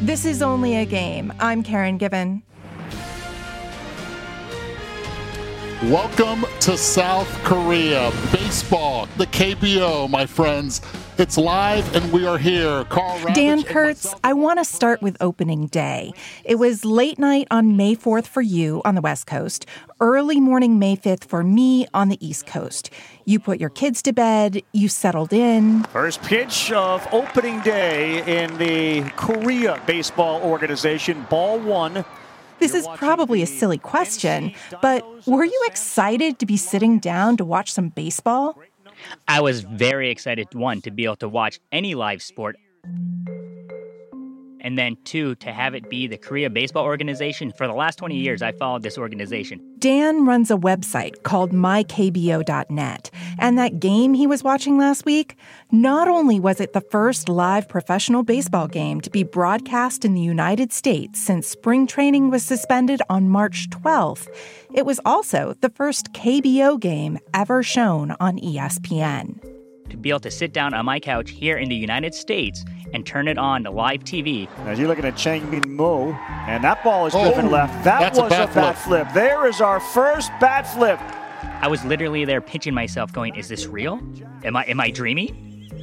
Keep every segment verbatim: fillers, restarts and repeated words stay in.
This is Only a Game. I'm Karen Given. Welcome to South Korea. Baseball, the K B O, my friends. It's live and we are here. Carl Ravitch Dan Kurtz, I want to start with opening day. It was late night on May fourth for you on the West Coast, early morning May fifth for me on the East Coast. You put your kids to bed, you settled in. First pitch of opening day in the Korea Baseball Organization, ball one. This is probably a silly question, but were you excited to be sitting down to watch some baseball? I was very excited, one, to be able to watch any live sport. And then, two, to have it be the Korea Baseball Organization. For the last twenty years, I followed this organization. Dan runs a website called my k b o dot net. And that game he was watching last week, not only was it the first live professional baseball game to be broadcast in the United States since spring training was suspended on March twelfth, it was also the first K B O game ever shown on E S P N. To be able to sit down on my couch here in the United States and turn it on to live T V. As you're looking at Chang Min Mo, and that ball is driven oh, left. That was a bat, a bat flip. flip. There is our first bat flip. I was literally there pinching myself going, is this real? Am I am I dreaming?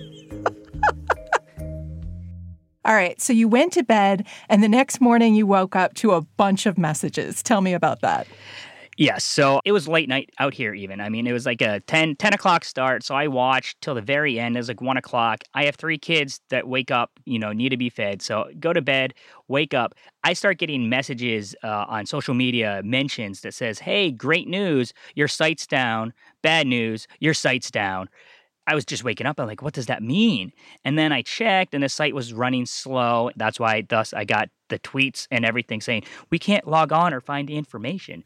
All right, so you went to bed, and the next morning you woke up to a bunch of messages. Tell me about that. Yes, so it was late night out here even. I mean, it was like a ten, ten o'clock start, so I watched till the very end. It was like one o'clock. I have three kids that wake up, you know, need to be fed. So go to bed, wake up. I start getting messages uh, on social media, mentions that says, hey, great news, your site's down. Bad news, your site's down. I was just waking up. I'm like, what does that mean? And then I checked, and the site was running slow. That's why, thus, I got the tweets and everything saying, we can't log on or find the information.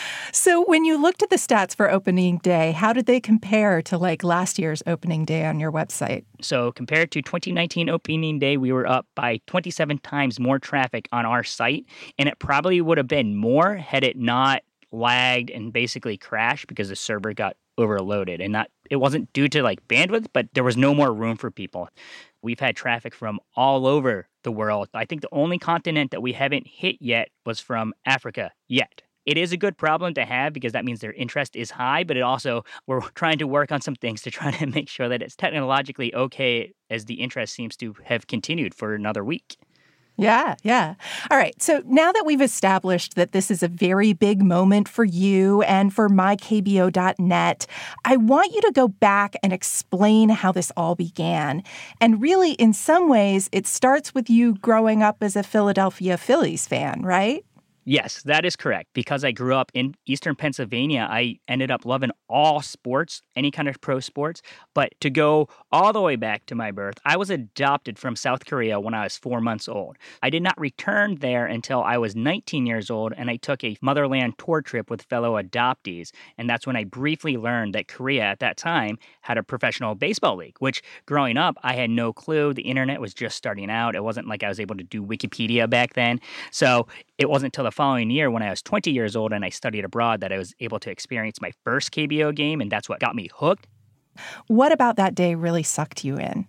So when you looked at the stats for opening day, how did they compare to like last year's opening day on your website? So compared to twenty nineteen opening day, we were up by twenty-seven times more traffic on our site. And it probably would have been more had it not lagged and basically crashed because the server got overloaded. And not it wasn't due to like bandwidth, but there was no more room for people. We've had traffic from all over the world. I think the only continent that we haven't hit yet was from Africa yet. It is a good problem to have because that means their interest is high, but it also, we're trying to work on some things to try to make sure that it's technologically okay as the interest seems to have continued for another week. Yeah, yeah. All right. So now that we've established that this is a very big moment for you and for my k b o dot net, I want you to go back and explain how this all began. And really, in some ways, it starts with you growing up as a Philadelphia Phillies fan, right? Yes, that is correct. Because I grew up in Eastern Pennsylvania, I ended up loving all sports, any kind of pro sports. But to go all the way back to my birth, I was adopted from South Korea when I was four months old. I did not return there until I was nineteen years old, and I took a motherland tour trip with fellow adoptees. And that's when I briefly learned that Korea at that time had a professional baseball league, which growing up, I had no clue. The internet was just starting out. It wasn't like I was able to do Wikipedia back then. So it wasn't until the following year when I was twenty years old and I studied abroad that I was able to experience my first K B O game, and that's what got me hooked. What about that day really sucked you in?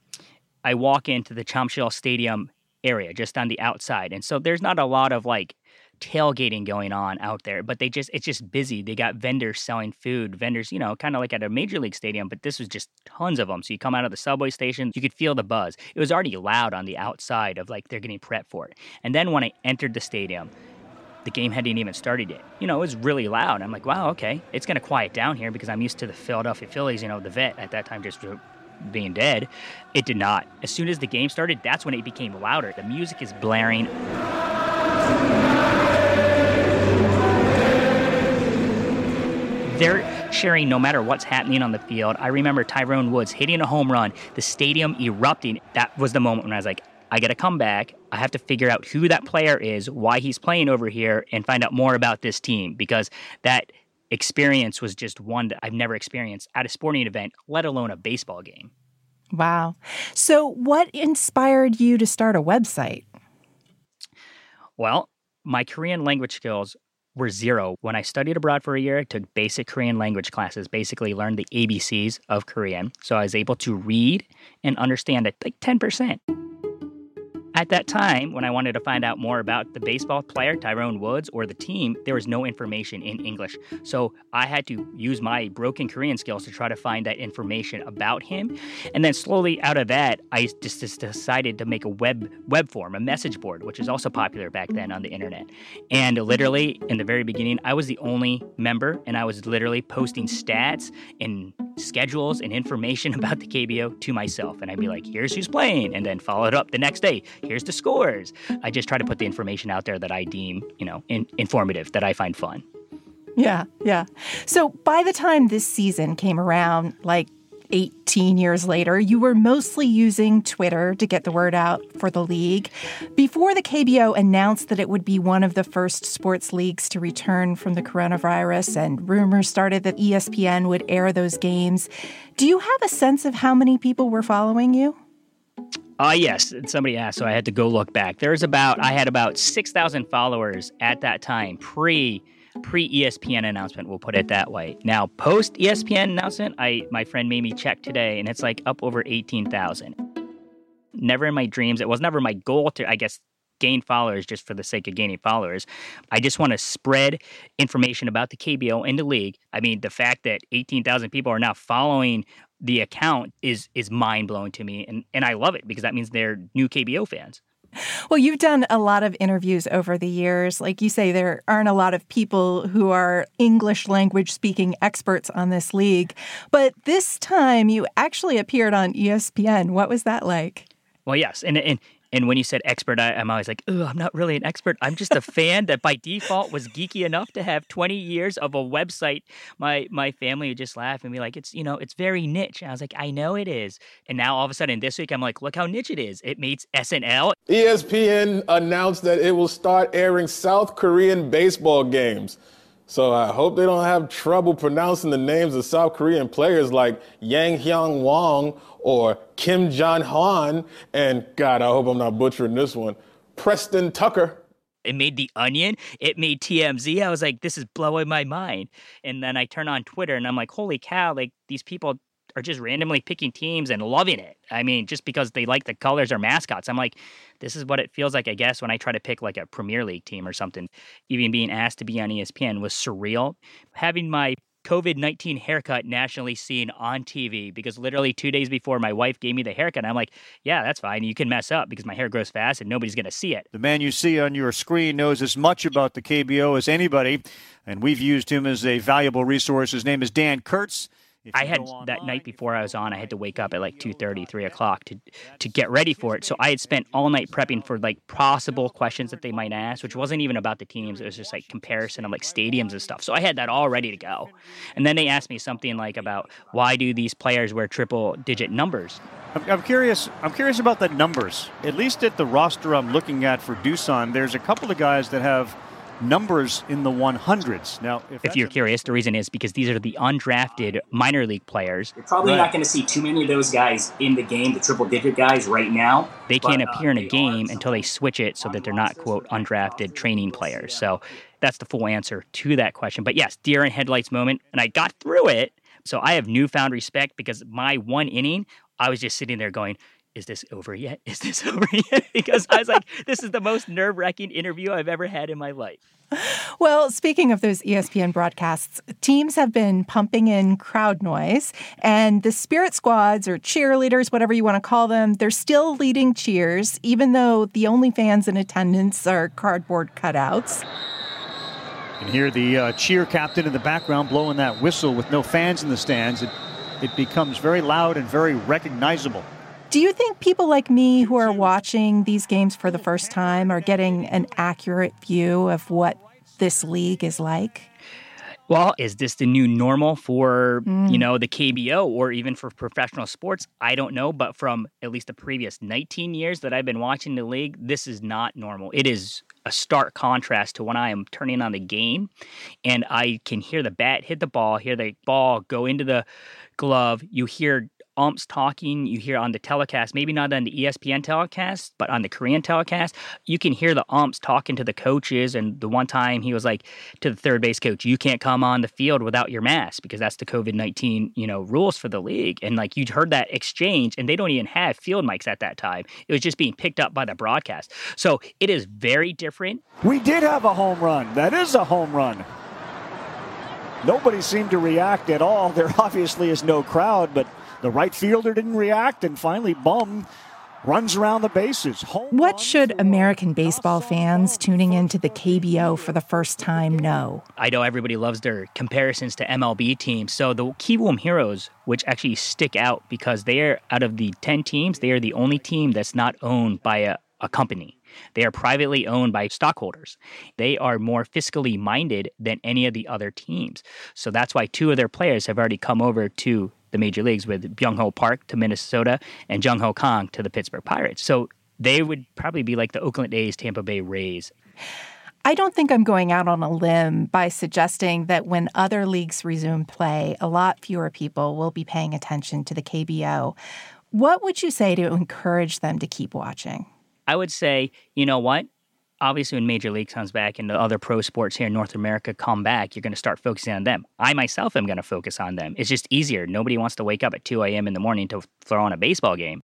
I walk into the Chamsil Stadium area just on the outside, and so there's not a lot of like tailgating going on out there, but they just it's just busy. They got vendors selling food, vendors, you know, kind of like at a major league stadium, but this was just tons of them. So you come out of the subway station, you could feel the buzz. It was already loud on the outside of like they're getting prepped for it. And then when I entered the stadium, the game hadn't even started yet. You know, it was really loud. I'm like, wow, okay, it's going to quiet down here because I'm used to the Philadelphia Phillies, you know, the vet at that time just being dead. It did not. As soon as the game started, that's when it became louder. The music is blaring. They're cheering no matter what's happening on the field. I remember Tyrone Woods hitting a home run, the stadium erupting. That was the moment when I was like, I got to come back. I have to figure out who that player is, why he's playing over here, and find out more about this team, because that experience was just one that I've never experienced at a sporting event, let alone a baseball game. Wow. So what inspired you to start a website? Well, my Korean language skills were zero. When I studied abroad for a year, I took basic Korean language classes, basically learned the A B Cs of Korean. So I was able to read and understand it like ten percent. At that time, when I wanted to find out more about the baseball player, Tyrone Woods, or the team, there was no information in English. So I had to use my broken Korean skills to try to find that information about him. And then slowly out of that, I just, just decided to make a web web form, a message board, which is also popular back then on the internet. And literally, in the very beginning, I was the only member, and I was literally posting stats and schedules and information about the K B O to myself. And I'd be like, here's who's playing, and then follow it up the next day. Here's the scores. I just try to put the information out there that I deem, you know, in, informative, that I find fun. Yeah, yeah. So by the time this season came around, like eighteen years later, you were mostly using Twitter to get the word out for the league. Before the K B O announced that it would be one of the first sports leagues to return from the coronavirus and rumors started that E S P N would air those games, do you have a sense of how many people were following you? Uh, yes, somebody asked, so I had to go look back. There's about, I had about six thousand followers at that time, pre, pre-E S P N announcement, we'll put it that way. Now, post-E S P N announcement, I my friend made me check today, and it's like up over eighteen thousand. Never in my dreams, it was never my goal to, I guess, gain followers just for the sake of gaining followers. I just want to spread information about the K B O and the league. I mean, the fact that eighteen thousand people are now following the account is is mind-blowing to me, and, and I love it because that means they're new K B O fans. Well, you've done a lot of interviews over the years. Like you say, there aren't a lot of people who are English language speaking experts on this league. But this time you actually appeared on E S P N. What was that like? Well, yes. And and And when you said expert, I, I'm always like, oh, I'm not really an expert. I'm just a fan that by default was geeky enough to have twenty years of a website. My my family would just laugh and be like, it's, you know, it's very niche. And I was like, I know it is. And now all of a sudden this week, I'm like, look how niche it is. It meets S N L. E S P N announced that it will start airing South Korean baseball games. So I hope they don't have trouble pronouncing the names of South Korean players like Yang Hyung Wong or Kim Jong-hwan, and God, I hope I'm not butchering this one, Preston Tucker. It made The Onion. It made T M Z. I was like, this is blowing my mind. And then I turn on Twitter and I'm like, holy cow, like these people are just randomly picking teams and loving it. I mean, just because they like the colors or mascots. I'm like, this is what it feels like, I guess, when I try to pick like a Premier League team or something. Even being asked to be on E S P N was surreal. Having my covid nineteen haircut nationally seen on T V, because literally two days before my wife gave me the haircut, I'm like, yeah, that's fine. You can mess up because my hair grows fast and nobody's going to see it. The man you see on your screen knows as much about the K B O as anybody, and we've used him as a valuable resource. His name is Dan Kurtz. I had that night before I was on, I had to wake up at like two thirty, three o'clock to to get ready for it. So I had spent all night prepping for like possible questions that they might ask, which wasn't even about the teams. It was just like comparison of like stadiums and stuff. So I had that all ready to go. And then they asked me something like about why do these players wear triple digit numbers? I'm, I'm curious. I'm curious about the numbers. At least at the roster I'm looking at for Doosan, there's a couple of guys that have numbers in the one hundreds. Now, if, if you're a- curious, the reason is because these are the undrafted minor league players. You're probably Right. not going to see too many of those guys in the game, the triple-digit guys, right now. They can't but, uh, appear in a they game are until they switch it so that they're not, quote, undrafted training players. So that's the full answer to that question. But yes, deer in headlights moment, and I got through it. So I have newfound respect because my one inning, I was just sitting there going, is this over yet? Is this over yet? Because I was like, this is the most nerve-wracking interview I've ever had in my life. Well, speaking of those E S P N broadcasts, teams have been pumping in crowd noise, and the Spirit Squads or cheerleaders, whatever you want to call them, they're still leading cheers, even though the only fans in attendance are cardboard cutouts. You can hear the uh, cheer captain in the background blowing that whistle with no fans in the stands. It, it becomes very loud and very recognizable. Do you think people like me who are watching these games for the first time are getting an accurate view of what this league is like? Well, is this the new normal for, Mm. you know, the K B O or even for professional sports? I don't know. But from at least the previous nineteen years that I've been watching the league, this is not normal. It is a stark contrast to when I am turning on the game and I can hear the bat hit the ball, hear the ball go into the glove. You hear umps talking. You hear on the telecast, maybe not on the E S P N telecast, but on the Korean telecast, you can hear the umps talking to the coaches. And the one time he was like to the third base coach, you can't come on the field without your mask because that's the COVID nineteen, you know, rules for the league. And like you'd heard that exchange, and they don't even have field mics at that time. It was just being picked up by the broadcast. So it is very different. We did have a home run. That is a home run. Nobody seemed to react at all. There obviously is no crowd, but the right fielder didn't react, and finally Bum runs around the bases. Home what should American baseball fans tuning into the K B O for the first time know? I know everybody loves their comparisons to M L B teams. So the Kiwoom Heroes, which actually stick out because they are, out of the ten teams, they are the only team that's not owned by a, a company. They are privately owned by stockholders. They are more fiscally minded than any of the other teams. So that's why two of their players have already come over to the major leagues, with Byung-ho Park to Minnesota and Jung-ho Kang to the Pittsburgh Pirates. So they would probably be like the Oakland A's, Tampa Bay Rays. I don't think I'm going out on a limb by suggesting that when other leagues resume play, a lot fewer people will be paying attention to the K B O. What would you say to encourage them to keep watching? I would say, you know what? Obviously, when Major League comes back and the other pro sports here in North America come back, you're going to start focusing on them. I myself am going to focus on them. It's just easier. Nobody wants to wake up at two a.m. in the morning to throw on a baseball game.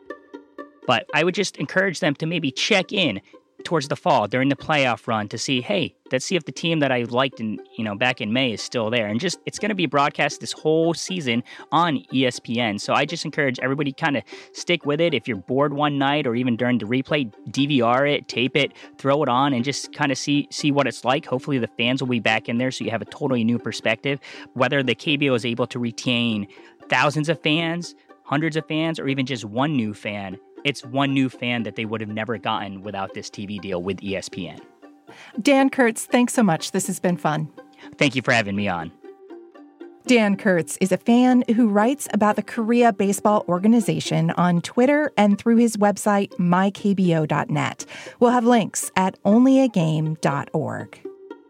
But I would just encourage them to maybe check in towards the fall during the playoff run to see, hey, let's see if the team that I liked in, you know, back in May is still there. And just, it's going to be broadcast this whole season on E S P N. So I just encourage everybody kind of stick with it. If you're bored one night or even during the replay, D V R it, tape it, throw it on, and just kind of see see what it's like. Hopefully the fans will be back in there so you have a totally new perspective. Whether the K B O is able to retain thousands of fans, hundreds of fans, or even just one new fan, it's one new fan that they would have never gotten without this T V deal with E S P N. Dan Kurtz, thanks so much. This has been fun. Thank you for having me on. Dan Kurtz is a fan who writes about the Korea Baseball Organization on Twitter and through his website, my K B O dot net. We'll have links at only a game dot org.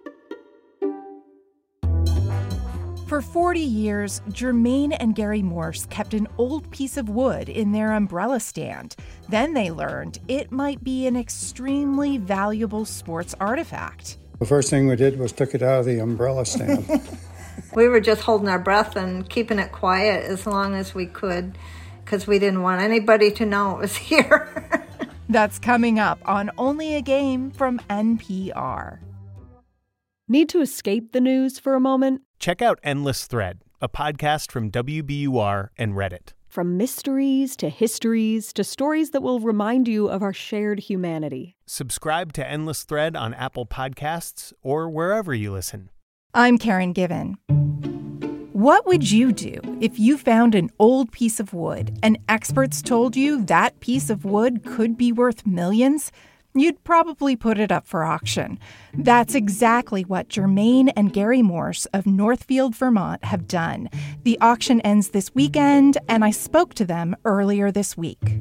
For forty years, Jermaine and Gary Morse kept an old piece of wood in their umbrella stand. Then they learned it might be an extremely valuable sports artifact. The first thing we did was took it out of the umbrella stand. We were just holding our breath and keeping it quiet as long as we could because we didn't want anybody to know it was here. That's coming up on Only a Game from N P R. Need to escape the news for a moment? Check out Endless Thread, a podcast from W B U R and Reddit. From mysteries to histories to stories that will remind you of our shared humanity. Subscribe to Endless Thread on Apple Podcasts or wherever you listen. I'm Karen Given. What would you do if you found an old piece of wood and experts told you that piece of wood could be worth millions? You'd probably put it up for auction. That's exactly what Jermaine and Gary Morse of Northfield, Vermont have done. The auction ends this weekend, and I spoke to them earlier this week.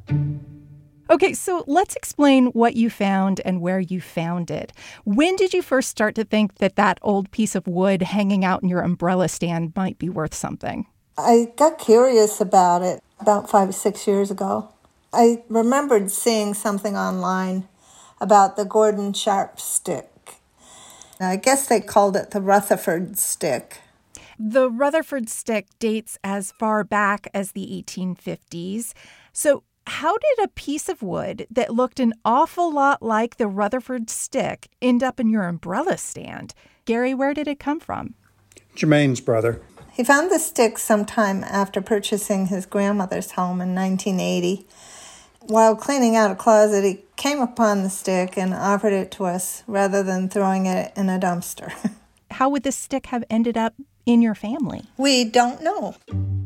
Okay, so let's explain what you found and where you found it. When did you first start to think that that old piece of wood hanging out in your umbrella stand might be worth something? I got curious about it about five or six years ago. I remembered seeing something online about the Gordon Sharp stick. I guess they called it the Rutherford stick. The Rutherford stick dates as far back as the eighteen fifties. So how did a piece of wood that looked an awful lot like the Rutherford stick end up in your umbrella stand? Gary, where did it come from? Jermaine's brother. He found the stick sometime after purchasing his grandmother's home in nineteen eighty. While cleaning out a closet, he came upon the stick and offered it to us rather than throwing it in a dumpster. How would this stick have ended up in your family? We don't know.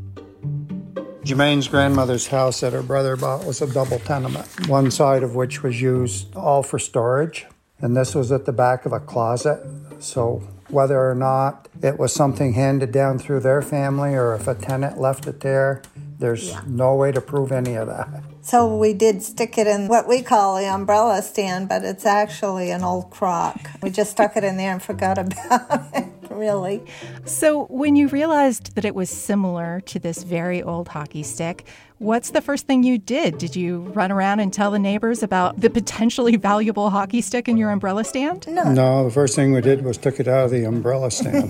Jermaine's grandmother's house that her brother bought was a double tenement, one side of which was used all for storage, and this was at the back of a closet. So whether or not it was something handed down through their family or if a tenant left it there, there's yeah. no way to prove any of that. So we did stick it in what we call the umbrella stand, but it's actually an old crock. We just stuck it in there and forgot about it for really. So when you realized that it was similar to this very old hockey stick, what's the first thing you did? Did you run around and tell the neighbors about the potentially valuable hockey stick in your umbrella stand? No. No, the first thing we did was took it out of the umbrella stand.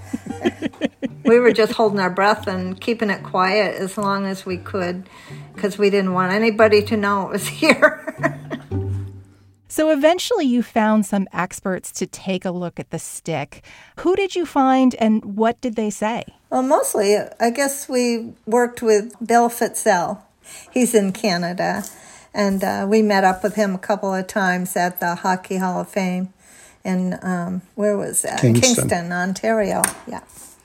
We were just holding our breath and keeping it quiet as long as we could because we didn't want anybody to know it was here. So eventually you found some experts to take a look at the stick. Who did you find and what did they say? Well, mostly, I guess we worked with Bill Fitzell. He's in Canada, and uh, we met up with him a couple of times at the Hockey Hall of Fame in, um, where was that? Kingston. Kingston, Ontario, yeah.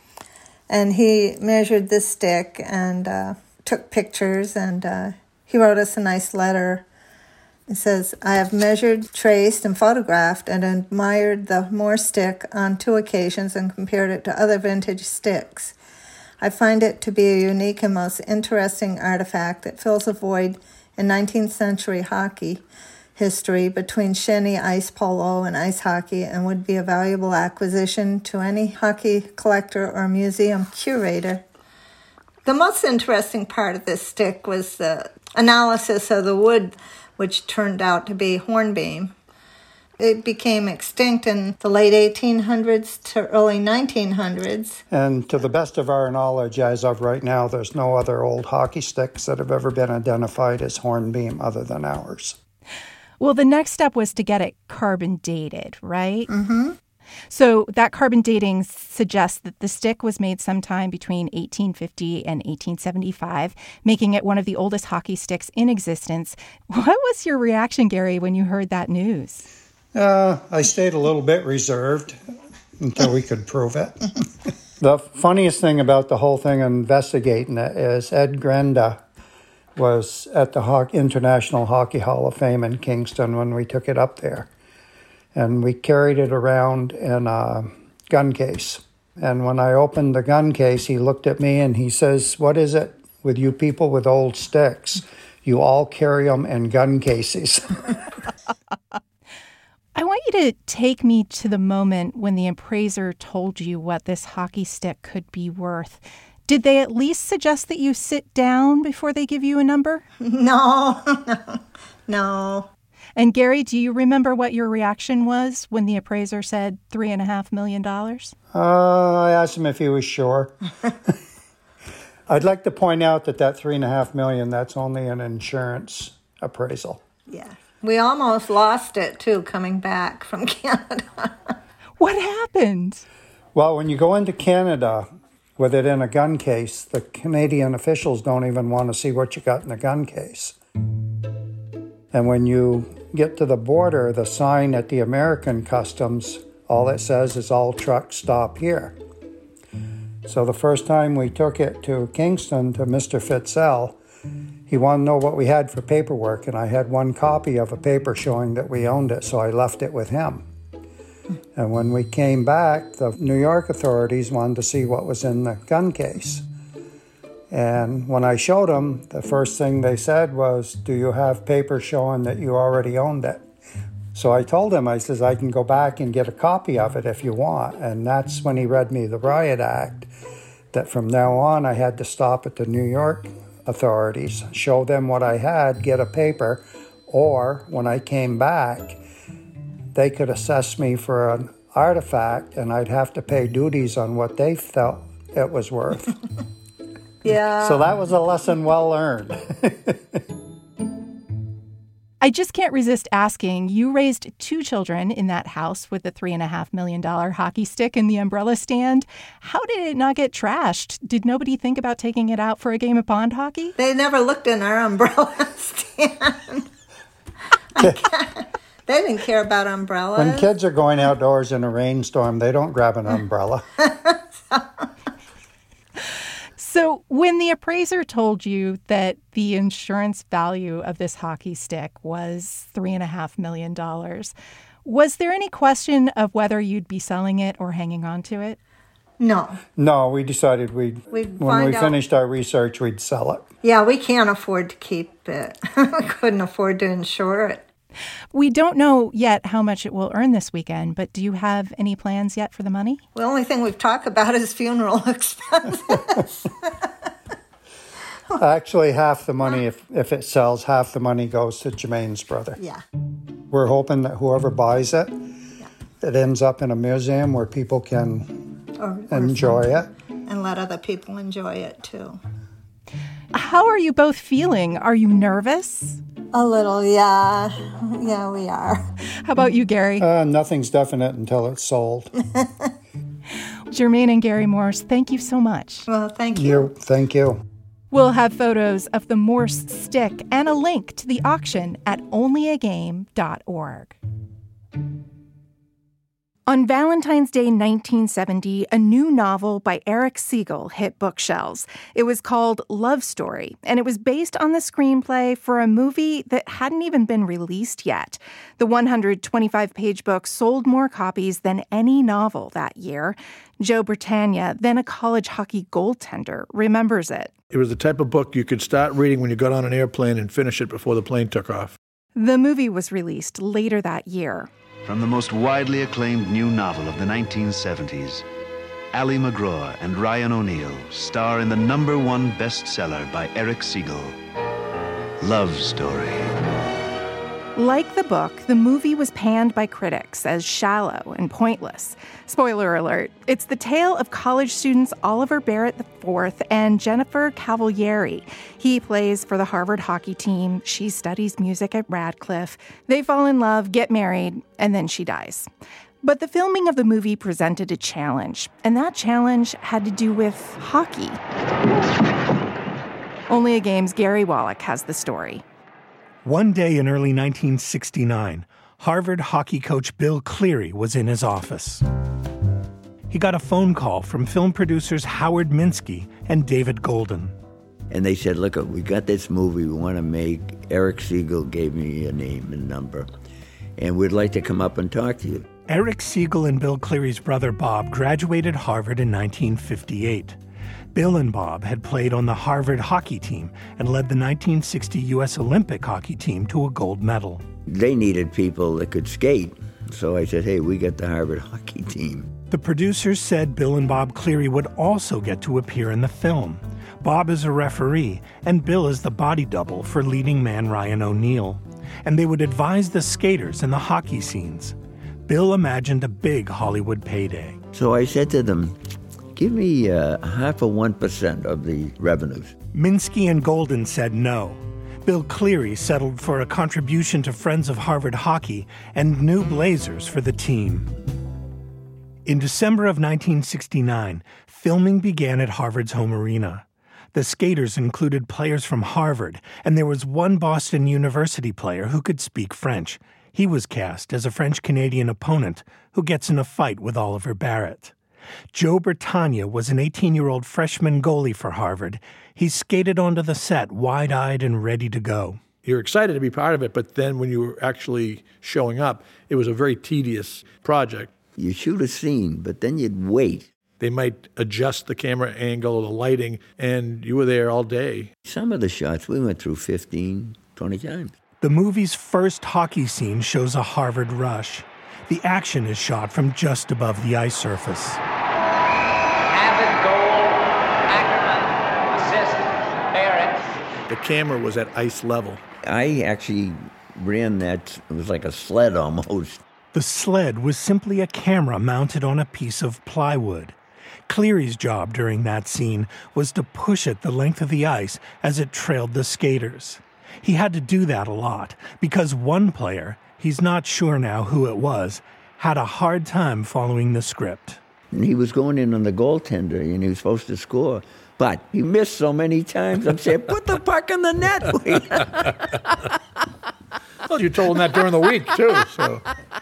And he measured the stick and uh, took pictures, and uh, he wrote us a nice letter. It says, I have measured, traced, and photographed and admired the Moore stick on two occasions and compared it to other vintage sticks. I find it to be a unique and most interesting artifact that fills a void in nineteenth century hockey history between shinny, ice polo, and ice hockey, and would be a valuable acquisition to any hockey collector or museum curator. The most interesting part of this stick was the analysis of the wood, which turned out to be hornbeam. It became extinct in the late eighteen hundreds to early nineteen hundreds. And to the best of our knowledge, as of right now, there's no other old hockey sticks that have ever been identified as hornbeam other than ours. Well, the next step was to get it carbon dated, right? Mm-hmm. So that carbon dating suggests that the stick was made sometime between eighteen fifty and eighteen seventy-five, making it one of the oldest hockey sticks in existence. What was your reaction, Gary, when you heard that news? Uh, I stayed a little bit reserved until we could prove it. The funniest thing about the whole thing investigating it is Ed Grenda was at the Ho- International Hockey Hall of Fame in Kingston when we took it up there. And we carried it around in a gun case. And when I opened the gun case, he looked at me and he says, what is it with you people with old sticks? You all carry them in gun cases. I want you to take me to the moment when the appraiser told you what this hockey stick could be worth. Did they at least suggest that you sit down before they give you a number? No, no, no. And Gary, do you remember what your reaction was when the appraiser said three and a half million dollars? Uh, I asked him if he was sure. I'd like to point out that that three and a half million, that's only an insurance appraisal. Yeah. We almost lost it, too, coming back from Canada. What happened? Well, when you go into Canada with it in a gun case, the Canadian officials don't even want to see what you got in the gun case. And when you get to the border, the sign at the American customs, all it says is all trucks stop here. So the first time we took it to Kingston to Mister Fitzell, he wanted to know what we had for paperwork, and I had one copy of a paper showing that we owned it, so I left it with him. And when we came back, the New York authorities wanted to see what was in the gun case. And when I showed them, the first thing they said was, do you have paper showing that you already owned it? So I told him, I says, I can go back and get a copy of it if you want. And that's when he read me the Riot Act, that from now on I had to stop at the New York authorities, show them what I had, get a paper, or when I came back, they could assess me for an artifact and I'd have to pay duties on what they felt it was worth. Yeah. So that was a lesson well learned. I just can't resist asking, you raised two children in that house with the three and a half million dollar hockey stick in the umbrella stand. How did it not get trashed? Did nobody think about taking it out for a game of pond hockey? They never looked in our umbrella stand. They didn't care about umbrellas. When kids are going outdoors in a rainstorm, they don't grab an umbrella. So when the appraiser told you that the insurance value of this hockey stick was three and a half million dollars, was there any question of whether you'd be selling it or hanging on to it? No. No, we decided we'd, We'd when find we out- finished our research, we'd sell it. Yeah, we can't afford to keep it. We couldn't afford to insure it. We don't know yet how much it will earn this weekend, but do you have any plans yet for the money? The only thing we've talked about is funeral expenses. Actually, half the money, if, if it sells, half the money goes to Jermaine's brother. Yeah. We're hoping that whoever buys it, yeah. it ends up in a museum where people can or, or enjoy it. And let other people enjoy it, too. How are you both feeling? Are you nervous? A little, yeah. Yeah, we are. How about you, Gary? Uh, nothing's definite until it's sold. Jermaine and Gary Morse, thank you so much. Well, thank you. you. Thank you. We'll have photos of the Morse stick and a link to the auction at only a game dot org. On Valentine's Day nineteen seventy, a new novel by Eric Siegel hit bookshelves. It was called Love Story, and it was based on the screenplay for a movie that hadn't even been released yet. The one hundred twenty-five page book sold more copies than any novel that year. Joe Britannia, then a college hockey goaltender, remembers it. It was the type of book you could start reading when you got on an airplane and finish it before the plane took off. The movie was released later that year. From the most widely acclaimed new novel of the nineteen seventies, Ali MacGraw and Ryan O'Neal star in the number one bestseller by Eric Siegel, Love Story. Like the book, the movie was panned by critics as shallow and pointless. Spoiler alert, it's the tale of college students Oliver Barrett the fourth and Jennifer Cavalieri. He plays for the Harvard hockey team. She studies music at Radcliffe. They fall in love, get married, and then she dies. But the filming of the movie presented a challenge, and that challenge had to do with hockey. Only a Game's Gary Wallach has the story. One day in early nineteen sixty-nine, Harvard hockey coach Bill Cleary was in his office. He got a phone call from film producers Howard Minsky and David Golden. And they said, look, we got this movie we want to make. Eric Siegel gave me a name and number, and we'd like to come up and talk to you. Eric Siegel and Bill Cleary's brother Bob graduated Harvard in nineteen fifty-eight. Bill and Bob had played on the Harvard hockey team and led the nineteen sixty U S Olympic hockey team to a gold medal. They needed people that could skate, so I said, hey, we got the Harvard hockey team. The producers said Bill and Bob Cleary would also get to appear in the film. Bob is a referee, and Bill is the body double for leading man Ryan O'Neal. And they would advise the skaters in the hockey scenes. Bill imagined a big Hollywood payday. So I said to them, give me uh, half of one percent of the revenues. Minsky and Golden said no. Bill Cleary settled for a contribution to Friends of Harvard Hockey and new blazers for the team. In December of nineteen sixty-nine, filming began at Harvard's home arena. The skaters included players from Harvard, and there was one Boston University player who could speak French. He was cast as a French-Canadian opponent who gets in a fight with Oliver Barrett. Joe Britannia was an eighteen-year-old freshman goalie for Harvard. He skated onto the set wide-eyed and ready to go. You're excited to be part of it, but then when you were actually showing up, it was a very tedious project. You shoot a scene, but then you'd wait. They might adjust the camera angle or the lighting, and you were there all day. Some of the shots we went through fifteen, twenty times. The movie's first hockey scene shows a Harvard rush. The action is shot from just above the ice surface. Abbott, goal, Ackerman, assist, Barrett. The camera was at ice level. I actually ran that, it was like a sled almost. The sled was simply a camera mounted on a piece of plywood. Cleary's job during that scene was to push it the length of the ice as it trailed the skaters. He had to do that a lot because one player, he's not sure now who it was, had a hard time following the script. And he was going in on the goaltender, and he was supposed to score. But he missed so many times. I'm saying, put the puck in the net. Well, you told him that during the week, too. So.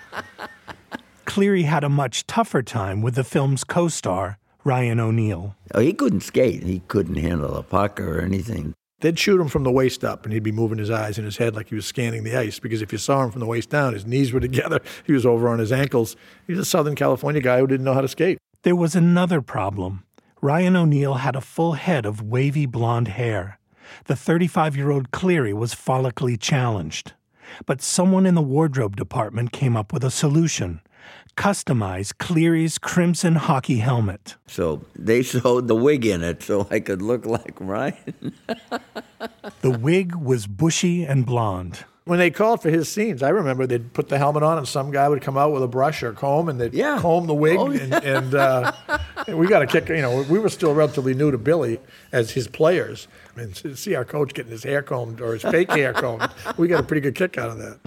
Cleary had a much tougher time with the film's co-star, Ryan O'Neal. Oh, he couldn't skate. He couldn't handle a puck or anything. They'd shoot him from the waist up, and he'd be moving his eyes and his head like he was scanning the ice, because if you saw him from the waist down, his knees were together. He was over on his ankles. He was a Southern California guy who didn't know how to skate. There was another problem. Ryan O'Neal had a full head of wavy blonde hair. The thirty-five-year-old Cleary was follically challenged. But someone in the wardrobe department came up with a solution. Customize Cleary's crimson hockey helmet. So they sewed the wig in it so I could look like Ryan. The wig was bushy and blonde. When they called for his scenes, I remember they'd put the helmet on and some guy would come out with a brush or comb and they'd yeah. comb the wig. Oh, yeah. And, and, uh, and we got a kick, you know, we were still relatively new to Billy as his players. I mean, to see our coach getting his hair combed or his fake hair combed, we got a pretty good kick out of that.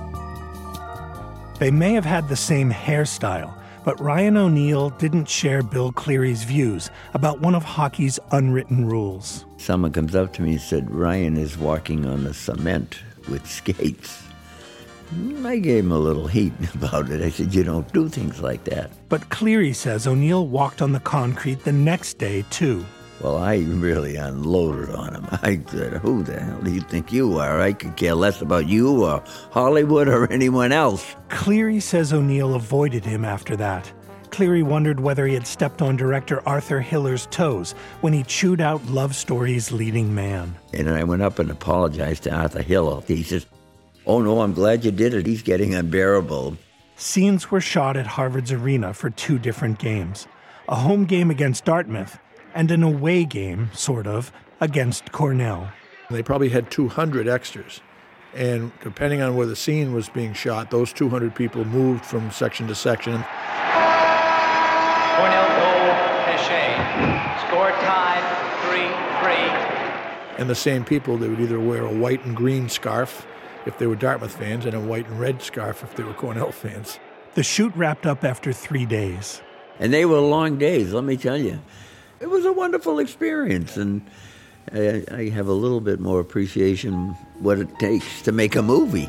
They may have had the same hairstyle, but Ryan O'Neal didn't share Bill Cleary's views about one of hockey's unwritten rules. Someone comes up to me and said, Ryan is walking on the cement with skates. I gave him a little heat about it. I said, you don't do things like that. But Cleary says O'Neal walked on the concrete the next day, too. Well, I really unloaded on him. I said, who the hell do you think you are? I could care less about you or Hollywood or anyone else. Cleary says O'Neal avoided him after that. Cleary wondered whether he had stepped on director Arthur Hiller's toes when he chewed out Love Story's leading man. And I went up and apologized to Arthur Hiller. He says, oh, no, I'm glad you did it. He's getting unbearable. Scenes were shot at Harvard's arena for two different games. A home game against Dartmouth and an away game, sort of, against Cornell. They probably had two hundred extras. And depending on where the scene was being shot, those two hundred people moved from section to section. Cornell goal, Pesce. Score time, three three. And the same people, they would either wear a white and green scarf if they were Dartmouth fans and a white and red scarf if they were Cornell fans. The shoot wrapped up after three days. And they were long days, let me tell you. It was a wonderful experience, and I, I have a little bit more appreciation what it takes to make a movie.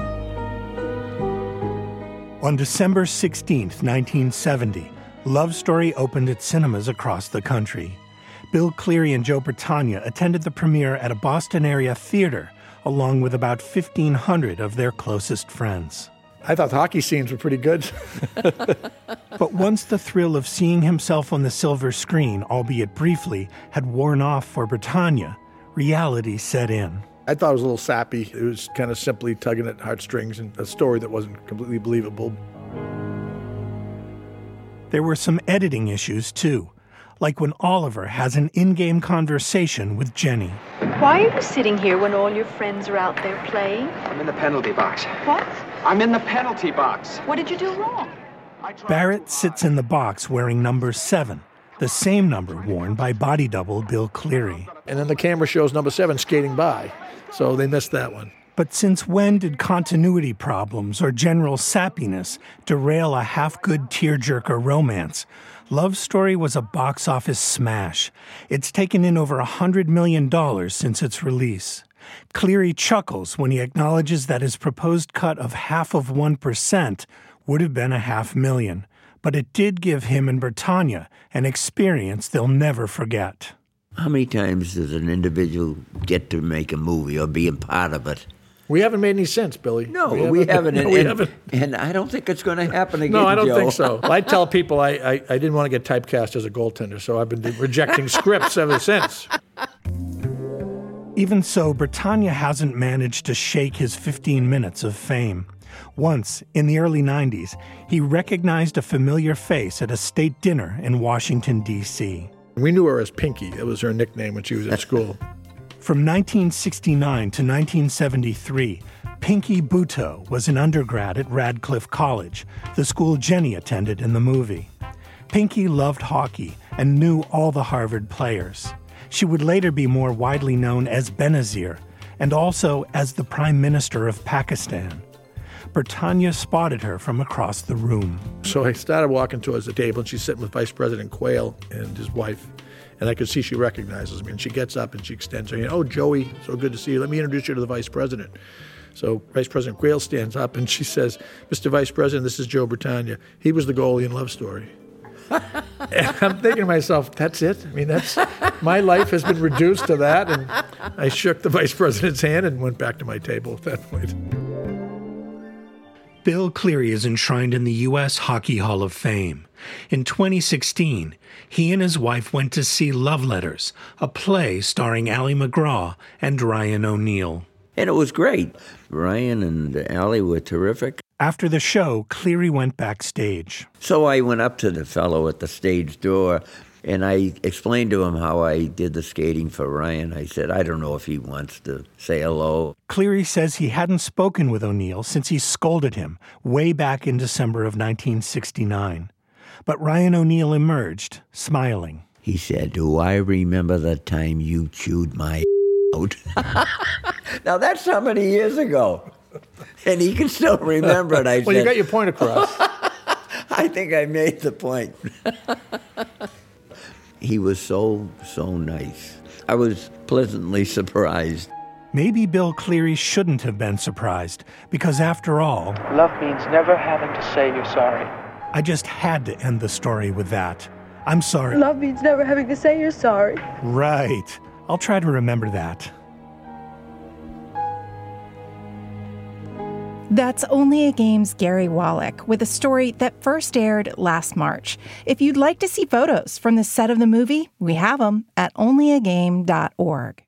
On December sixteenth, nineteen seventy, Love Story opened at cinemas across the country. Bill Cleary and Joe Britannia attended the premiere at a Boston-area theater, along with about fifteen hundred of their closest friends. I thought the hockey scenes were pretty good. But once the thrill of seeing himself on the silver screen, albeit briefly, had worn off for Britannia, reality set in. I thought it was a little sappy. It was kind of simply tugging at heartstrings and a story that wasn't completely believable. There were some editing issues, too, like when Oliver has an in-game conversation with Jenny. Why are you sitting here when all your friends are out there playing? I'm in the penalty box. What? I'm in the penalty box. What did you do wrong? Barrett sits in the box wearing number seven, the same number worn by body double Bill Cleary. And then the camera shows number seven skating by, so they missed that one. But since when did continuity problems or general sappiness derail a half-good tearjerker romance? Love Story was a box office smash. It's taken in over one hundred million dollars since its release. Cleary chuckles when he acknowledges that his proposed cut of half of one percent would have been a half million, but it did give him and Britannia an experience they'll never forget. How many times does an individual get to make a movie or be a part of it? We haven't made any sense, Billy. No, we haven't. We haven't, no, and, we and, haven't. And I don't think it's going to happen again, No, I don't Joe. think so. I tell people I, I, I didn't want to get typecast as a goaltender, so I've been rejecting scripts ever since. Even so, Britannia hasn't managed to shake his fifteen minutes of fame. Once, in the early nineties, he recognized a familiar face at a state dinner in Washington, D C We knew her as Pinky. That was her nickname when she was at school. From nineteen sixty-nine to nineteen seventy-three, Pinky Butow was an undergrad at Radcliffe College, the school Jenny attended in the movie. Pinky loved hockey and knew all the Harvard players. She would later be more widely known as Benazir, and also as the Prime Minister of Pakistan. Britannia spotted her from across the room. So I started walking towards the table, and she's sitting with Vice President Quayle and his wife, and I could see she recognizes me. And she gets up and she extends her hand. Oh, Joey, so good to see you. Let me introduce you to the Vice President. So Vice President Quayle stands up, and she says, Mister Vice President, this is Joe Britannia. He was the goalie in Love Story. And I'm thinking to myself, that's it? I mean, that's my life has been reduced to that. And I shook the Vice President's hand and went back to my table at that point. Bill Cleary is enshrined in the U S Hockey Hall of Fame. In twenty sixteen, he and his wife went to see Love Letters, a play starring Ali MacGraw and Ryan O'Neal. And it was great. Ryan and Allie were terrific. After the show, Cleary went backstage. So I went up to the fellow at the stage door, and I explained to him how I did the skating for Ryan. I said, I don't know if he wants to say hello. Cleary says he hadn't spoken with O'Neill since he scolded him way back in December of nineteen sixty-nine. But Ryan O'Neill emerged, smiling. He said, do I remember the time you chewed my out? Now, that's how many years ago? And he can still remember it. I well, said, you got your point across. I think I made the point. He was so, so nice. I was pleasantly surprised. Maybe Bill Cleary shouldn't have been surprised, because after all, Love means never having to say you're sorry. I just had to end the story with that. I'm sorry. Love means never having to say you're sorry. Right. I'll try to remember that. That's Only a Game's Gary Wallach with a story that first aired last March. If you'd like to see photos from the set of the movie, we have them at only a game dot org.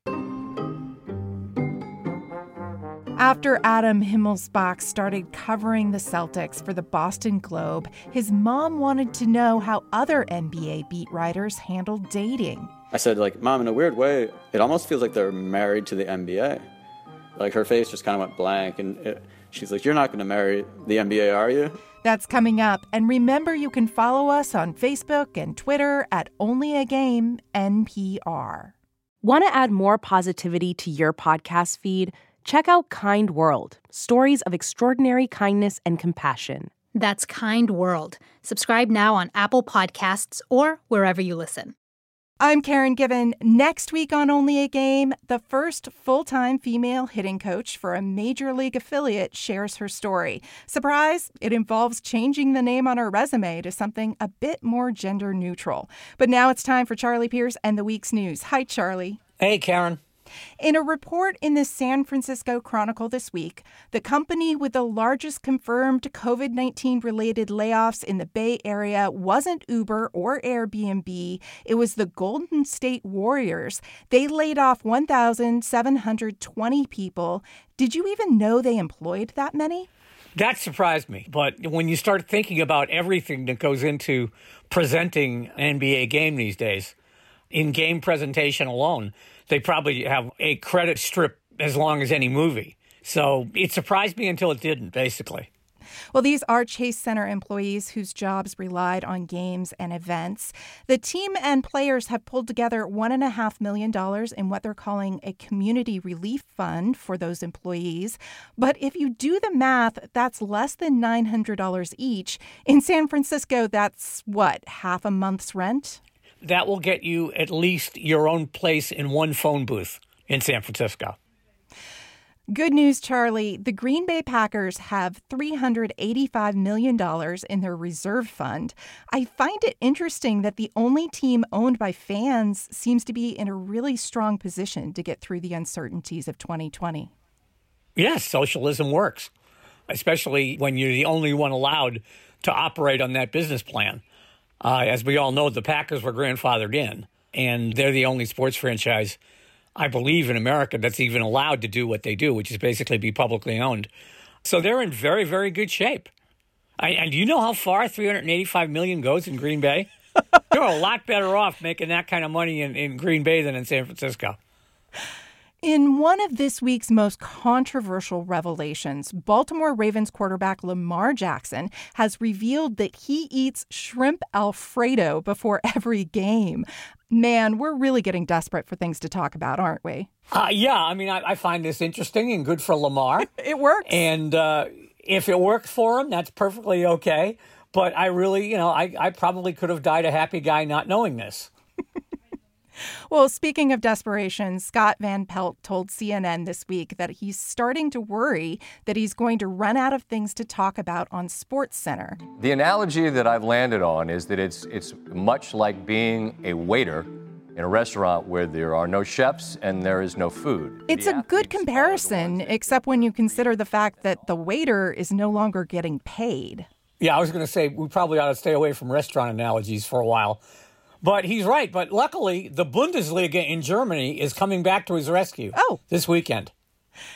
After Adam Himmelsbach started covering the Celtics for the Boston Globe, his mom wanted to know how other N B A beat writers handled dating. I said, like, Mom, in a weird way, it almost feels like they're married to the N B A. Like, her face just kind of went blank, and it, she's like, you're not going to marry the N B A, are you? That's coming up. And remember, you can follow us on Facebook and Twitter at Only a Game N P R. Want to add more positivity to your podcast feed? Check out Kind World, stories of extraordinary kindness and compassion. That's Kind World. Subscribe now on Apple Podcasts or wherever you listen. I'm Karen Given. Next week on Only a Game, the first full-time female hitting coach for a major league affiliate shares her story. Surprise, it involves changing the name on her resume to something a bit more gender neutral. But now it's time for Charlie Pierce and the week's news. Hi, Charlie. Hey, Karen. In a report in the San Francisco Chronicle this week, the company with the largest confirmed covid nineteen related layoffs in the Bay Area wasn't Uber or Airbnb. It was the Golden State Warriors. They laid off one thousand seven hundred twenty people. Did you even know they employed that many? That surprised me. But when you start thinking about everything that goes into presenting an N B A game these days, in game presentation alone, they probably have a credit strip as long as any movie. So it surprised me until it didn't, basically. Well, these are Chase Center employees whose jobs relied on games and events. The team and players have pulled together one point five million dollars in what they're calling a community relief fund for those employees. But if you do the math, that's less than nine hundred dollars each. In San Francisco, that's what, half a month's rent? That will get you at least your own place in one phone booth in San Francisco. Good news, Charlie. The Green Bay Packers have three hundred eighty-five million dollars in their reserve fund. I find it interesting that the only team owned by fans seems to be in a really strong position to get through the uncertainties of twenty twenty. Yes, socialism works, especially when you're the only one allowed to operate on that business plan. Uh, as we all know, the Packers were grandfathered in, and they're the only sports franchise, I believe, in America that's even allowed to do what they do, which is basically be publicly owned. So they're in very, very good shape. I, and do you know how far three hundred eighty-five million dollars goes in Green Bay? You're a lot better off making that kind of money in, in Green Bay than in San Francisco. In one of this week's most controversial revelations, Baltimore Ravens quarterback Lamar Jackson has revealed that he eats shrimp Alfredo before every game. Man, we're really getting desperate for things to talk about, aren't we? Uh, yeah, I mean, I, I find this interesting and good for Lamar. It works. And uh, if it worked for him, that's perfectly okay. But I really, you know, I, I probably could have died a happy guy not knowing this. Well, speaking of desperation, Scott Van Pelt told C N N this week that he's starting to worry that he's going to run out of things to talk about on SportsCenter. The analogy that I've landed on is that it's it's much like being a waiter in a restaurant where there are no chefs and there is no food. It's a good comparison, except when you consider the fact that the waiter is no longer getting paid. Yeah, I was going to say we probably ought to stay away from restaurant analogies for a while. But he's right. But luckily, the Bundesliga in Germany is coming back to his rescue oh. this weekend.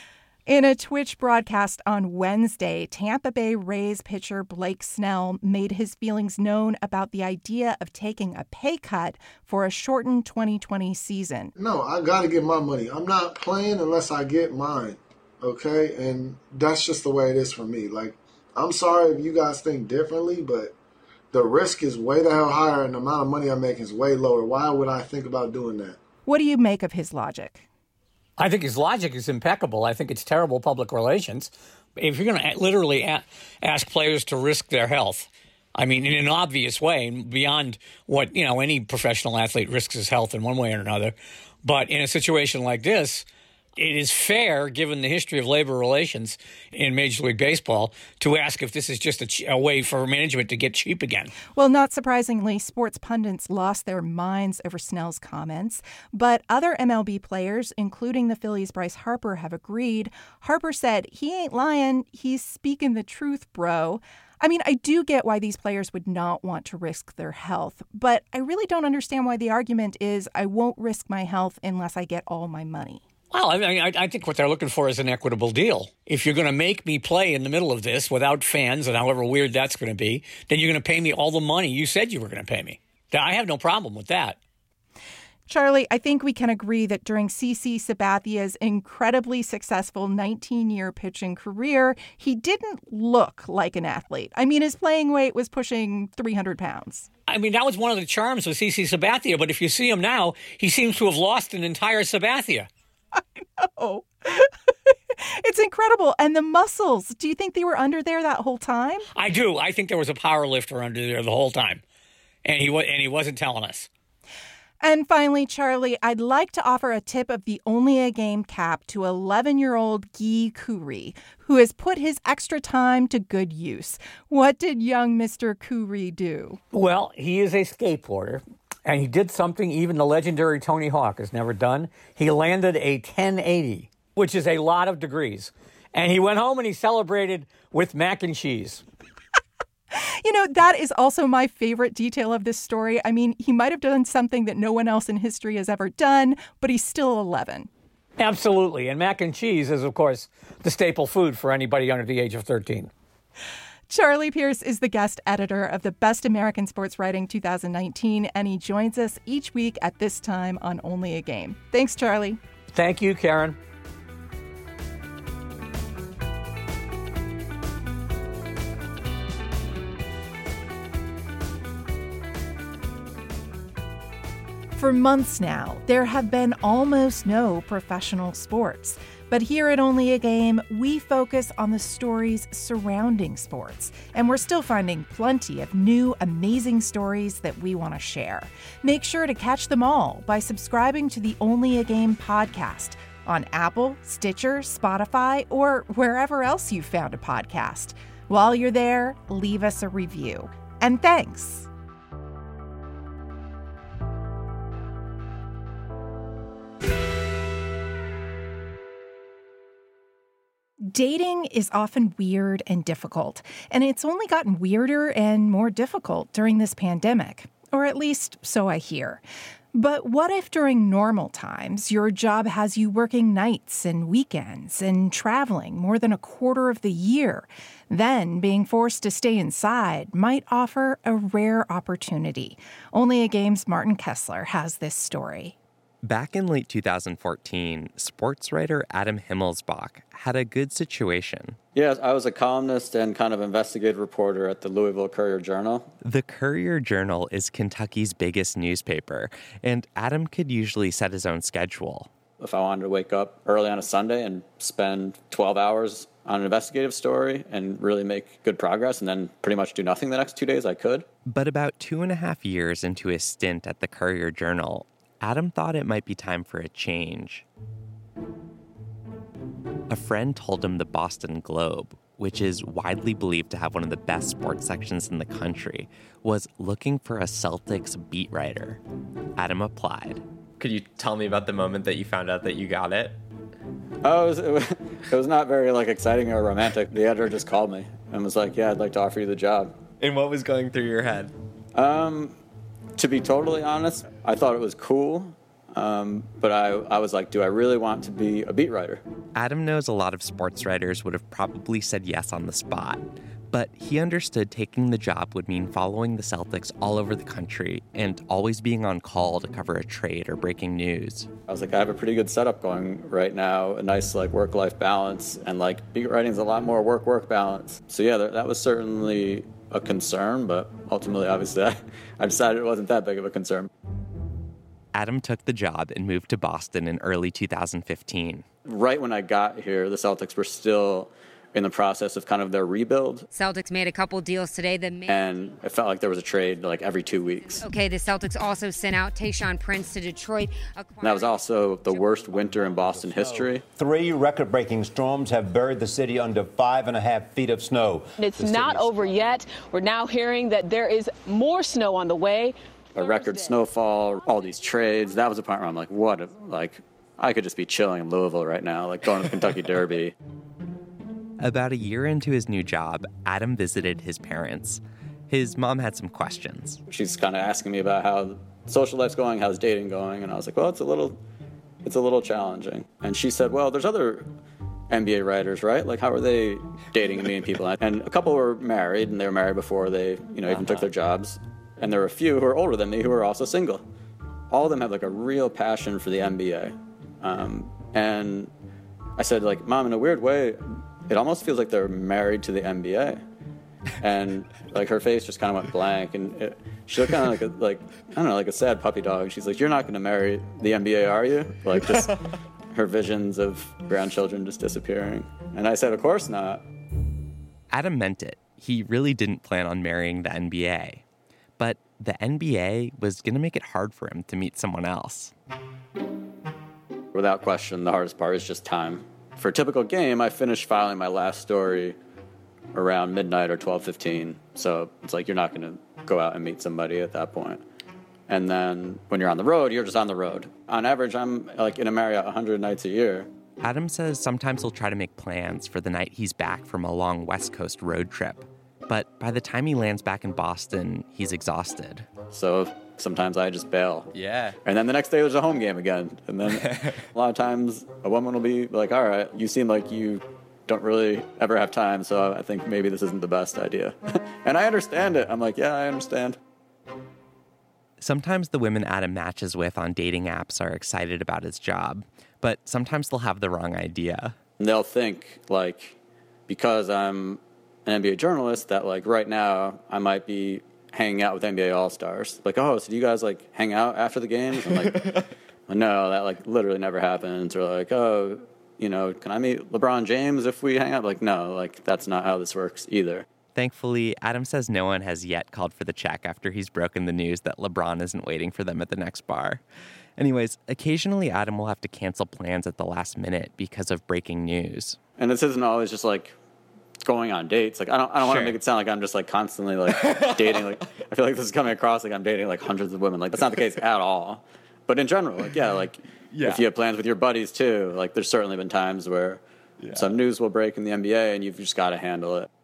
In a Twitch broadcast on Wednesday, Tampa Bay Rays pitcher Blake Snell made his feelings known about the idea of taking a pay cut for a shortened twenty twenty season. No, I got to get my money. I'm not playing unless I get mine, okay? And that's just the way it is for me. Like, I'm sorry if you guys think differently, but the risk is way the hell higher and the amount of money I'm making is way lower. Why would I think about doing that? What do you make of his logic? I think his logic is impeccable. I think it's terrible public relations. If you're going to literally a- ask players to risk their health, I mean, in an obvious way, beyond what, you know, any professional athlete risks his health in one way or another. But in a situation like this, it is fair, given the history of labor relations in Major League Baseball, to ask if this is just a, ch- a way for management to get cheap again. Well, not surprisingly, sports pundits lost their minds over Snell's comments, but other M L B players, including the Phillies' Bryce Harper, have agreed. Harper said, "He ain't lying. He's speaking the truth, bro." I mean, I do get why these players would not want to risk their health, but I really don't understand why the argument is, I won't risk my health unless I get all my money. Well, I mean, I, I think what they're looking for is an equitable deal. If you're going to make me play in the middle of this without fans, and however weird that's going to be, then you're going to pay me all the money you said you were going to pay me. I have no problem with that. Charlie, I think we can agree that during CeCe Sabathia's incredibly successful nineteen-year pitching career, he didn't look like an athlete. I mean, his playing weight was pushing three hundred pounds. I mean, that was one of the charms of CeCe Sabathia, but if you see him now, he seems to have lost an entire Sabathia. I know. It's incredible. And the muscles, do you think they were under there that whole time? I do. I think there was a power lifter under there the whole time. And he, and he wasn't telling us. And finally, Charlie, I'd like to offer a tip of the Only a Game cap to eleven-year-old Guy Khoury, who has put his extra time to good use. What did young Mister Khoury do? Well, he is a skateboarder. And he did something even the legendary Tony Hawk has never done. He landed a ten eighty, which is a lot of degrees. And he went home and he celebrated with mac and cheese. You know, that is also my favorite detail of this story. I mean, he might have done something that no one else in history has ever done, but he's still eleven. Absolutely. And mac and cheese is, of course, the staple food for anybody under the age of thirteen. Charlie Pierce is the guest editor of the Best American Sports Writing two thousand nineteen, and he joins us each week at this time on Only a Game. Thanks, Charlie. Thank you, Karen. For months now, there have been almost no professional sports. But here at Only a Game, we focus on the stories surrounding sports. And we're still finding plenty of new, amazing stories that we want to share. Make sure to catch them all by subscribing to the Only a Game podcast on Apple, Stitcher, Spotify, or wherever else you've found a podcast. While you're there, leave us a review. And thanks. Dating is often weird and difficult, and it's only gotten weirder and more difficult during this pandemic, or at least so I hear. But what if during normal times your job has you working nights and weekends and traveling more than a quarter of the year? Then being forced to stay inside might offer a rare opportunity. Only a Game's Martin Kessler has this story. Back in late two thousand fourteen, sports writer Adam Himmelsbach had a good situation. Yeah, I was a columnist and kind of investigative reporter at the Louisville Courier-Journal. The Courier-Journal is Kentucky's biggest newspaper, and Adam could usually set his own schedule. If I wanted to wake up early on a Sunday and spend twelve hours on an investigative story and really make good progress and then pretty much do nothing the next two days, I could. But about two and a half years into his stint at the Courier-Journal, Adam thought it might be time for a change. A friend told him the Boston Globe, which is widely believed to have one of the best sports sections in the country, was looking for a Celtics beat writer. Adam applied. Could you tell me about the moment that you found out that you got it? Oh, it was, it was, it was not very like exciting or romantic. The editor just called me and was like, yeah, I'd like to offer you the job. And what was going through your head? Um... To be totally honest, I thought it was cool. Um, but I, I was like, do I really want to be a beat writer? Adam knows a lot of sports writers would have probably said yes on the spot, but he understood taking the job would mean following the Celtics all over the country and always being on call to cover a trade or breaking news. I was like, I have a pretty good setup going right now, a nice like work-life balance, and like beat writing's a lot more work-work balance. So yeah, that, that was certainly a concern, but ultimately, obviously, I, I decided it wasn't that big of a concern. Adam took the job and moved to Boston in early two thousand fifteen. Right when I got here, the Celtics were still in the process of kind of their rebuild. Celtics made a couple deals today that made... And it felt like there was a trade like every two weeks. Okay, the Celtics also sent out Tayshaun Prince to Detroit. And that was also the worst winter in Boston history. Three record-breaking storms have buried the city under five and a half feet of snow. It's not over yet. We're now hearing that there is more snow on the way. A record snowfall, all these trades. That was a part where I'm like, what? A, like, I could just be chilling in Louisville right now, like going to the Kentucky Derby. About a year into his new job, Adam visited his parents. His mom had some questions. She's kind of asking me about how social life's going, how's dating going, and I was like, well, it's a little, it's a little challenging. And she said, well, there's other N B A writers, right? Like, how are they dating and meeting people? And a couple were married, and they were married before they, you know, even uh-huh. took their jobs. And there were a few who are older than me who are also single. All of them have like a real passion for the N B A. Um, and I said, like, Mom, in a weird way, it almost feels like they're married to the N B A. And like her face just kind of went blank, and it, she looked kind of like a, like I don't know, like a sad puppy dog. She's like, "You're not going to marry the N B A, are you?" Like just her visions of grandchildren just disappearing. And I said, "Of course not." Adam meant it. He really didn't plan on marrying the N B A. But the N B A was going to make it hard for him to meet someone else. Without question, the hardest part is just time. For a typical game, I finished filing my last story around midnight or twelve fifteen. So it's like you're not going to go out and meet somebody at that point. And then when you're on the road, you're just on the road. On average, I'm like in a Marriott one hundred nights a year. Adam says sometimes he'll try to make plans for the night he's back from a long West Coast road trip. But by the time he lands back in Boston, he's exhausted. So sometimes I just bail. Yeah. And then the next day there's a home game again. And then a lot of times a woman will be like, all right, you seem like you don't really ever have time, so I think maybe this isn't the best idea. And I understand it. I'm like, yeah, I understand. Sometimes the women Adam matches with on dating apps are excited about his job, but sometimes they'll have the wrong idea. And they'll think, like, because I'm an N B A journalist, that, like, right now I might be hanging out with N B A All-Stars. Like, oh, so do you guys, like, hang out after the games? I'm like, no, that, like, literally never happens. Or, like, oh, you know, can I meet LeBron James if we hang out? Like, no, like, that's not how this works either. Thankfully, Adam says no one has yet called for the check after he's broken the news that LeBron isn't waiting for them at the next bar. Anyways, occasionally Adam will have to cancel plans at the last minute because of breaking news. And this isn't always just, like, going on dates. Like, I don't I don't want to make it sound like I'm just, like, constantly, like, dating. Like, I feel like this is coming across like I'm dating, like, hundreds of women. Like, that's not the case at all. But in general, like, yeah, like, yeah. if you have plans with your buddies, too, like, there's certainly been times where yeah. some news will break in the N B A and you've just got to handle it.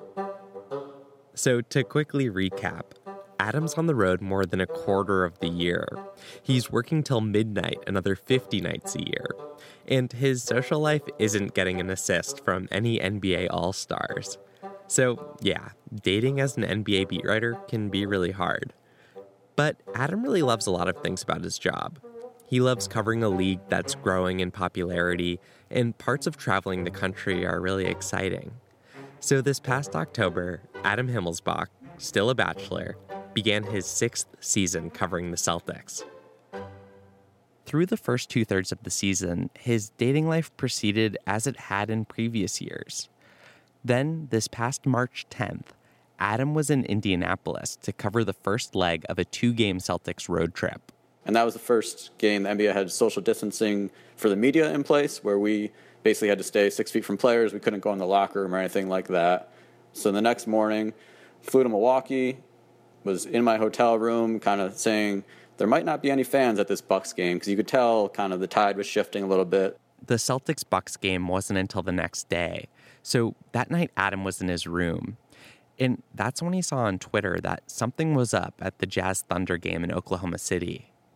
So to quickly recap, Adam's on the road more than a quarter of the year. He's working till midnight another fifty nights a year. And his social life isn't getting an assist from any N B A All-Stars. So yeah, dating as an N B A beat writer can be really hard. But Adam really loves a lot of things about his job. He loves covering a league that's growing in popularity, and parts of traveling the country are really exciting. So this past October, Adam Himmelsbach, still a bachelor, began his sixth season covering the Celtics. Through the first two-thirds of the season, his dating life proceeded as it had in previous years. Then, this past March tenth, Adam was in Indianapolis to cover the first leg of a two-game Celtics road trip. And that was the first game the N B A had social distancing for the media in place, where we basically had to stay six feet from players. We couldn't go in the locker room or anything like that. So the next morning, flew to Milwaukee, was in my hotel room kind of saying there might not be any fans at this Bucks game, because you could tell kind of the tide was shifting a little bit. The Celtics-Bucks game wasn't until the next day. So that night, Adam was in his room. And that's when he saw on Twitter that something was up at the Jazz Thunder game in Oklahoma City.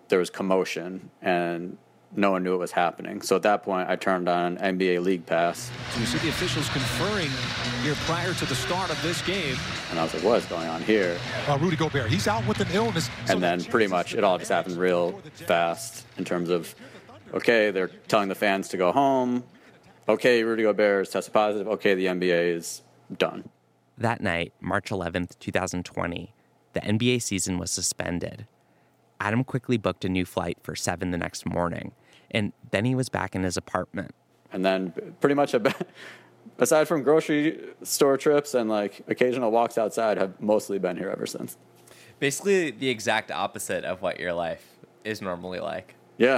there was commotion and no one knew what was happening. So at that point, I turned on N B A League Pass. So you see the officials conferring here prior to the start of this game. And I was like, what is going on here? Uh, Rudy Gobert, he's out with an illness. And then pretty much it all just happened real fast in terms of, okay, they're telling the fans to go home. Okay, Rudy Gobert is tested positive. Okay, the N B A is done. That night, March eleventh, twenty twenty, the N B A season was suspended. Adam quickly booked a new flight for seven the next morning, and then he was back in his apartment. And then pretty much, a, aside from grocery store trips and like occasional walks outside, have mostly been here ever since. Basically the exact opposite of what your life is normally like. Yeah.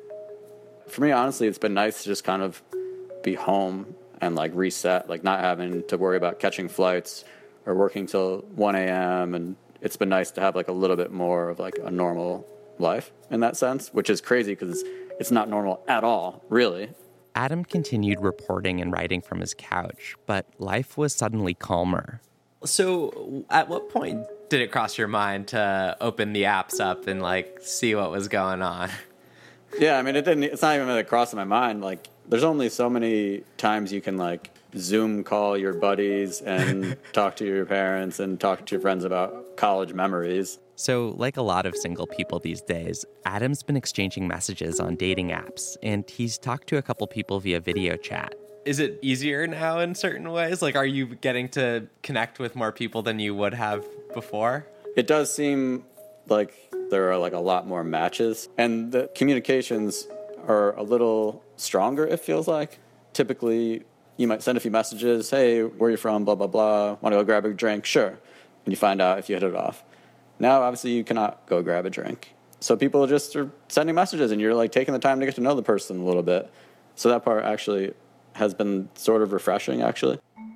For me, honestly, it's been nice to just kind of be home and like reset, like not having to worry about catching flights or working till one a.m. And it's been nice to have like a little bit more of like a normal life in that sense, which is crazy because it's, it's not normal at all, really. Adam continued reporting and writing from his couch, but life was suddenly calmer. So at what point did it cross your mind to open the apps up and like see what was going on? Yeah, I mean, it didn't, it's not even really crossing my mind. Like, there's only so many times you can like Zoom call your buddies and talk to your parents and talk to your friends about college memories. So, like a lot of single people these days, Adam's been exchanging messages on dating apps, and he's talked to a couple people via video chat. Is it easier now in certain ways? Like, are you getting to connect with more people than you would have before? It does seem like there are like a lot more matches, and the communications are a little stronger, it feels like. Typically, you might send a few messages, hey, where are you from, blah, blah, blah, want to go grab a drink? Sure. And you find out if you hit it off. Now, obviously, you cannot go grab a drink. So people just are sending messages, and you're like taking the time to get to know the person a little bit. So that part actually has been sort of refreshing, actually.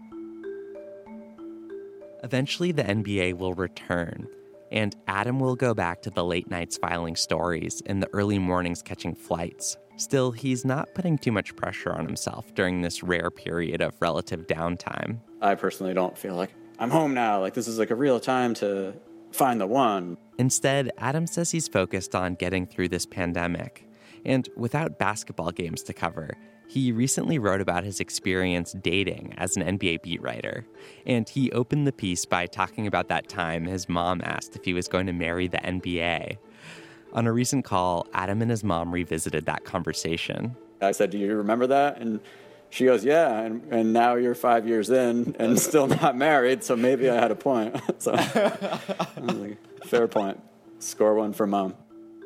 Eventually, the N B A will return, and Adam will go back to the late nights filing stories and the early mornings catching flights. Still, he's not putting too much pressure on himself during this rare period of relative downtime. I personally don't feel like I'm home now. Like, this is like a real time to find the one. Instead, Adam says he's focused on getting through this pandemic. And without basketball games to cover, he recently wrote about his experience dating as an N B A beat writer. And he opened the piece by talking about that time his mom asked if he was going to marry the N B A. On a recent call, Adam and his mom revisited that conversation. I said, do you remember that? And she goes, yeah, and, and now you're five years in and still not married, so maybe I had a point. So I was like, fair point. Score one for mom.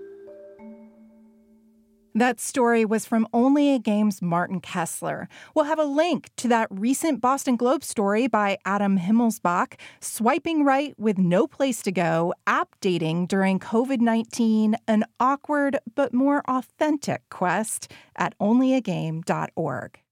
That story was from Only a Game's Martin Kessler. We'll have a link to that recent Boston Globe story by Adam Himmelsbach, Swiping Right with No Place to Go, App Dating During covid nineteen, an awkward but more authentic quest, at only a game dot org.